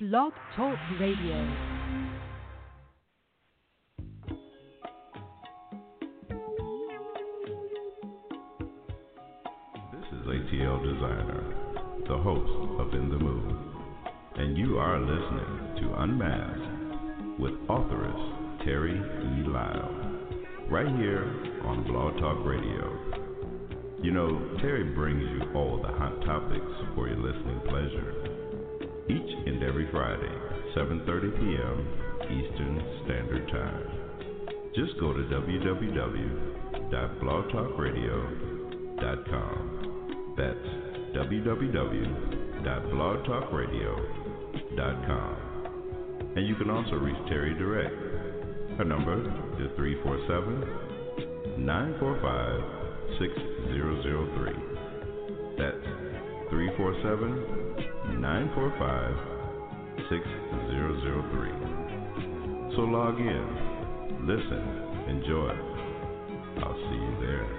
Blog Talk Radio. ATL Designer, the host of In the Mood, and you are listening to Unmasked with authoress Terry E. Lyle, right here on Blog Talk Radio. You know, Terry brings you all the hot topics for your listening pleasure, each and every Friday, 7:30 p.m. Eastern Standard Time. Just go to www.blogtalkradio.com. That's www.blogtalkradio.com. And you can also reach Terry direct. Her number is 347-945-6003. That's 347-945-6003. So log in, listen, enjoy. I'll see you there.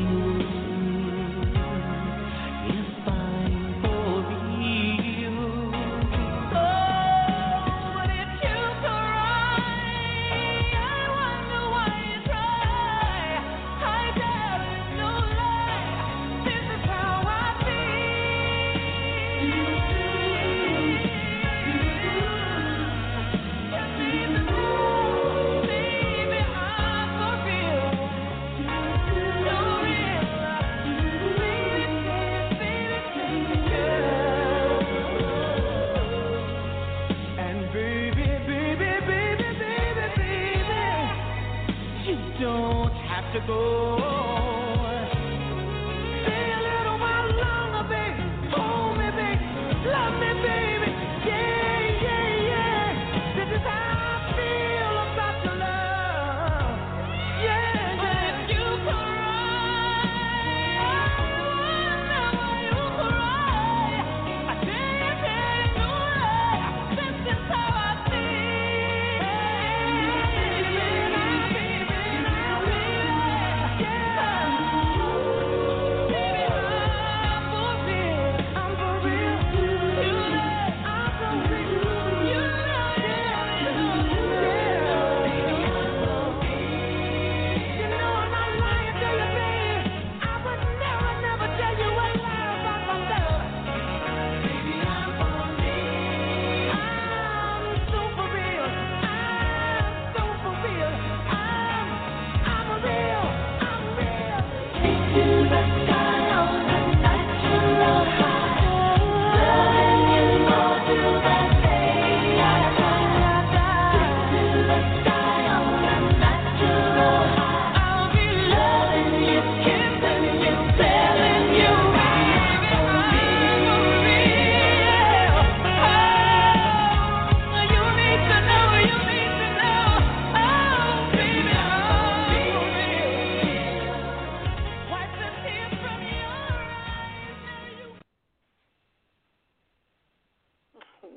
You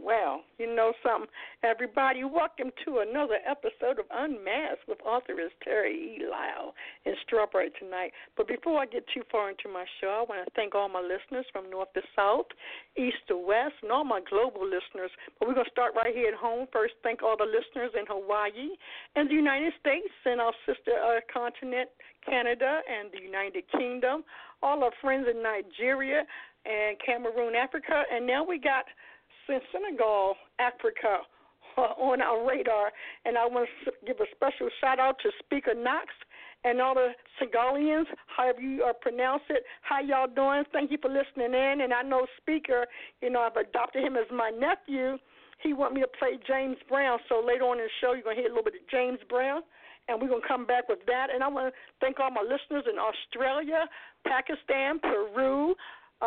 Well, you know something, everybody, welcome to another episode of Unmasked with authoress Terry E. Lyle in Strawberry tonight. But before I get too far into my show, I want to thank all my listeners from north to south, east to west, and all my global listeners. But we're going to start right here at home. First, thank all the listeners in Hawaii and the United States and our sister continent, Canada, and the United Kingdom, all our friends in Nigeria and Cameroon, Africa, and now we got Senegal, Africa on our radar, and I want to give a special shout-out to Speaker Knox and all the Segalians, however you pronounce it. How y'all doing? Thank you for listening in, and I know Speaker, I've adopted him as my nephew. He want me to play James Brown, so later on in the show you're going to hear a little bit of James Brown, and we're going to come back with that. And I want to thank all my listeners in Australia, Pakistan, Peru,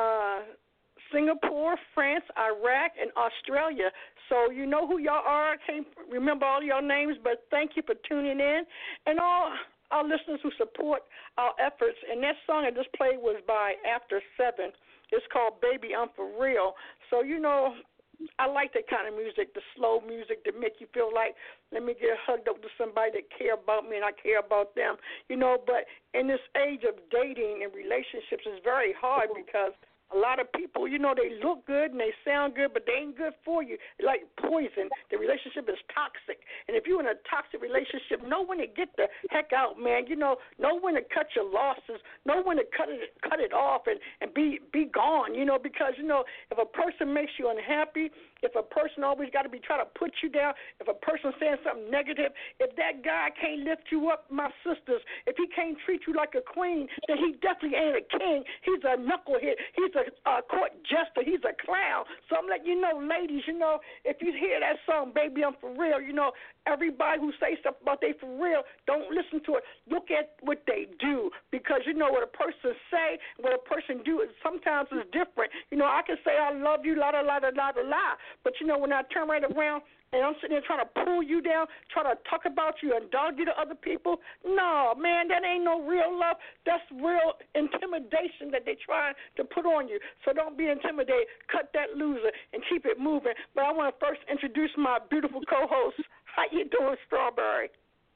Singapore, France, Iraq, and Australia. So you know who y'all are. I can't remember all your names, but thank you for tuning in. And all our listeners who support our efforts. And that song I just played was by After 7. It's called Baby, I'm For Real. So, I like that kind of music, the slow music that make you feel like, let me get hugged up to somebody that care about me and I care about them. But in this age of dating and relationships, it's very hard because a lot of people, they look good and they sound good, but they ain't good for you. They're like poison. The relationship is toxic. And if you're in a toxic relationship, know when to get the heck out, man. Know when to cut your losses. Know when to cut it off and be gone, because, if a person makes you unhappy, if a person always got to be trying to put you down, if a person saying something negative, if that guy can't lift you up, my sisters, if he can't treat you like a queen, then he definitely ain't a king. He's a knucklehead. He's a court jester. He's a clown. So I'm letting you know, ladies, if you hear that song, Baby, I'm For Real, everybody who say stuff about they for real, don't listen to it. Look at what they do, because what a person say, what a person do, sometimes is different. I can say I love you, la la la la la la, but when I turn right around and I'm sitting there trying to pull you down, trying to talk about you and dog you to other people, no, man, that ain't no real love. That's real intimidation that they're trying to put on you. So don't be intimidated. Cut that loser and keep it moving. But I want to first introduce my beautiful co-host. How you doing, Strawberry?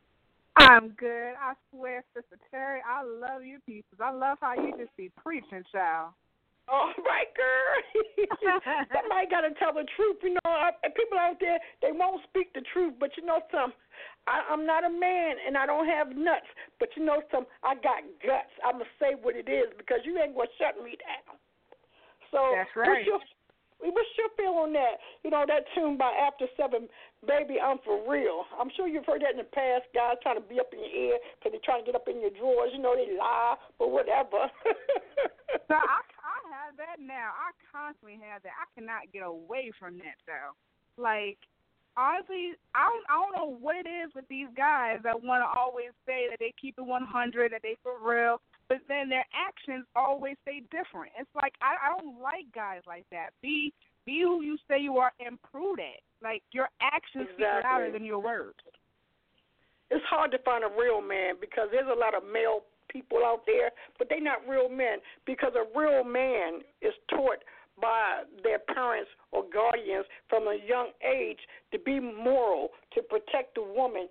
I'm good. I swear, Sister Terry, I love you pieces. I love how you just be preaching, child. All right, girl. Somebody got to tell the truth. People out there, they won't speak the truth, but something. I'm not a man, and I don't have nuts, but something. I got guts. I'm going to say what it is, because you ain't going to shut me down. So that's right. What's your feel on that? That tune by After 7, Baby, I'm For Real. I'm sure you've heard that in the past, guys trying to be up in your ear because they're trying to get up in your drawers. They lie, but whatever. So I have that now. I constantly have that. I cannot get away from that, though. Like, honestly, I don't know what it is with these guys that want to always say that they keep it 100, that they for real, but then their actions always stay different. It's like, I don't like guys like that. Be who you say you are and prove that. Like, your actions speak louder than your words. It's hard to find a real man because there's a lot of male people out there, but they're not real men, because a real man is taught by their parents or guardians from a young age to be moral, to protect the woman,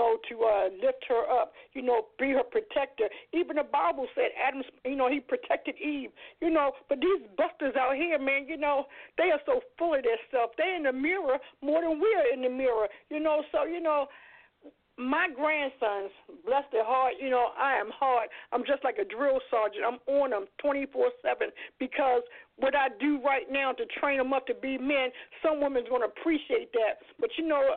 to lift her up, be her protector. Even the Bible said Adam, he protected Eve, but these busters out here, man, they are so full of their stuff. They're in the mirror more than we're in the mirror, so, my grandsons, bless their heart, I am hard. I'm just like a drill sergeant. I'm on them 24/7 because what I do right now to train them up to be men, some women's going to appreciate that. But,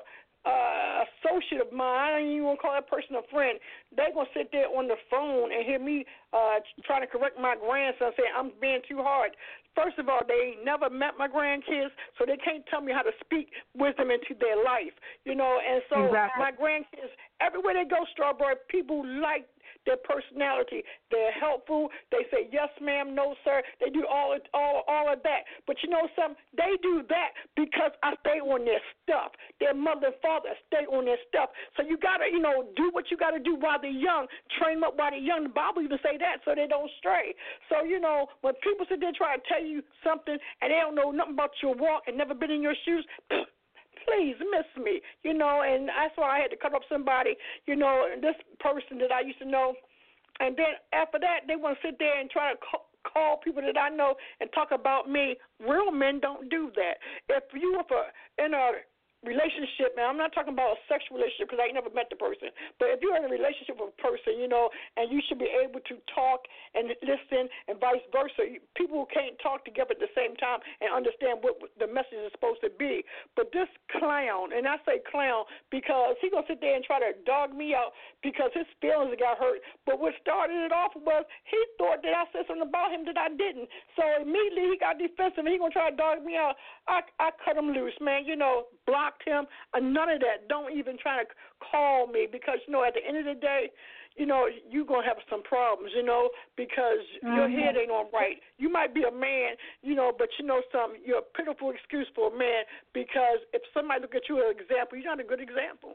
associate of mine, I don't even want to call that person a friend, they're going to sit there on the phone and hear me trying to correct my grandson, saying I'm being too hard. First of all, they ain't never met my grandkids, so they can't tell me how to speak wisdom into their life, and so exactly. My grandkids, everywhere they go, Strawberry, people like their personality. They're helpful. They say yes, ma'am, no, sir. They do all of that. But you know something? They do that because I stay on their stuff. Their mother and father stay on their stuff. So you got to, do what you got to do while they're young. Train them up while they're young. The Bible even say that so they don't stray. So, when people sit there try to tell you something and they don't know nothing about your walk and never been in your shoes, please miss me, and that's why I had to cut up somebody, this person that I used to know. And then after that, they want to sit there and try to call people that I know and talk about me. Real men don't do that. If you were in a relationship, and I'm not talking about a sexual relationship because I ain't never met the person, but if you're in a relationship with a person, and you should be able to talk and listen and vice versa. People can't talk together at the same time and understand what the message is supposed to be. But this clown, and I say clown because he's going to sit there and try to dog me out because his feelings got hurt. But what started it off was he thought that I said something about him that I didn't. So immediately he got defensive and he's going to try to dog me out. I cut him loose, man, blocked him, none of that. Don't even try to call me because, at the end of the day, you're going to have some problems, because your head ain't on right. You might be a man, but something, you're a pitiful excuse for a man because if somebody look at you as an example, you're not a good example.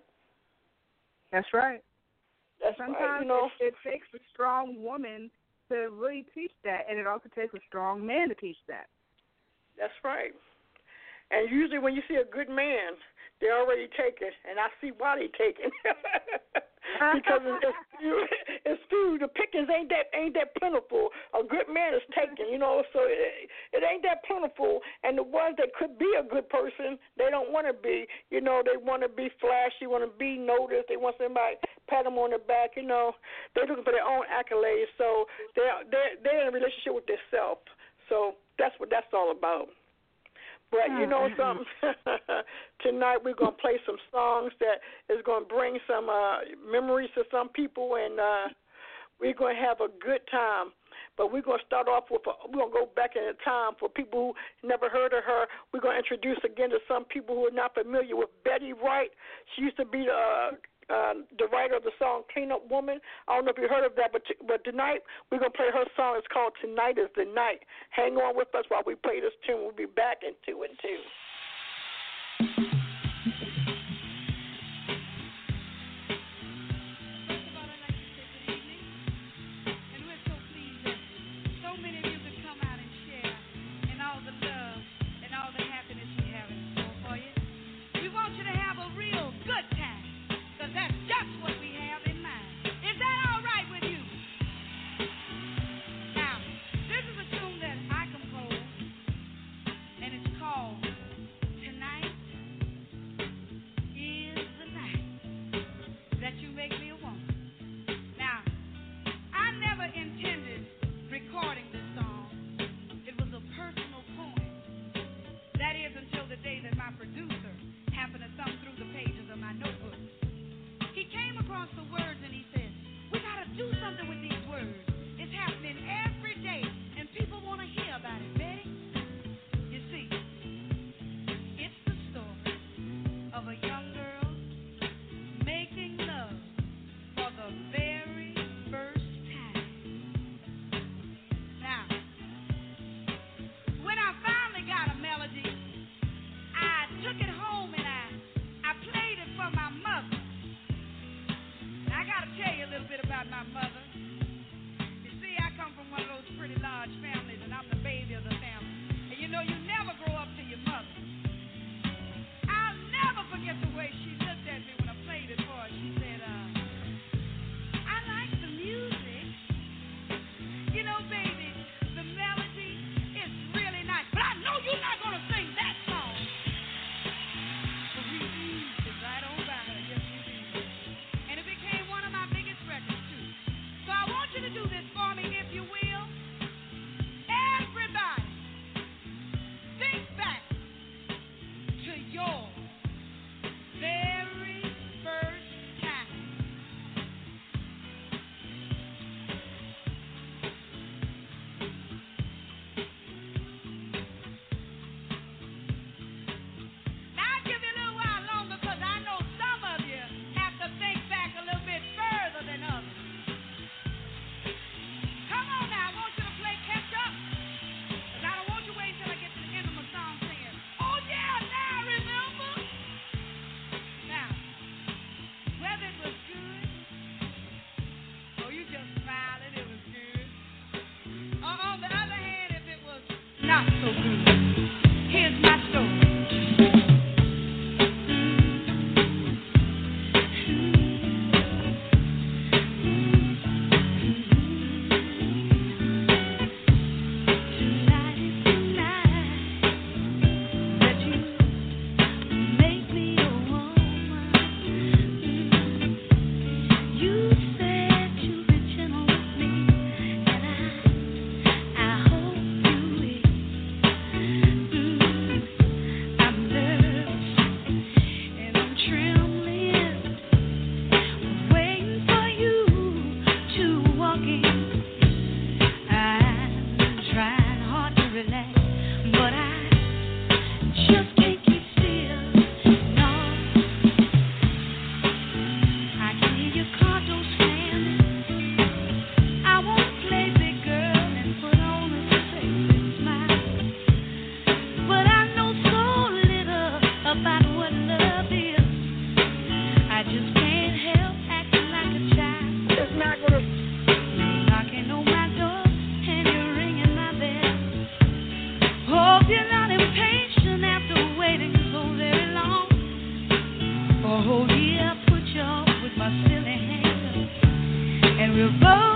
That's right. That's Sometimes right, it takes a strong woman to really teach that, and it also takes a strong man to teach that. That's right. And usually when you see a good man, they're already taken, and I see why they're taken. Because it's few. The pickings ain't that plentiful. A good man is taken, so it ain't that plentiful. And the ones that could be a good person, they don't want to be. They want to be flashy, want to be noticed. They want somebody to pat them on the back. They're looking for their own accolades. So they're in a relationship with themselves. So that's what that's all about. But you know something, tonight we're going to play some songs that is going to bring some memories to some people, and we're going to have a good time. But we're going to start off with, we're going to go back in time for people who never heard of her. We're going to introduce again to some people who are not familiar with Betty Wright. She used to be the writer of the song Clean Up Woman. I don't know if you heard of that, but tonight we're going to play her song. It's called Tonight is the Night. Hang on with us while we play this tune. We'll be back in 2 and 2. not so good. Here's my story. We'll both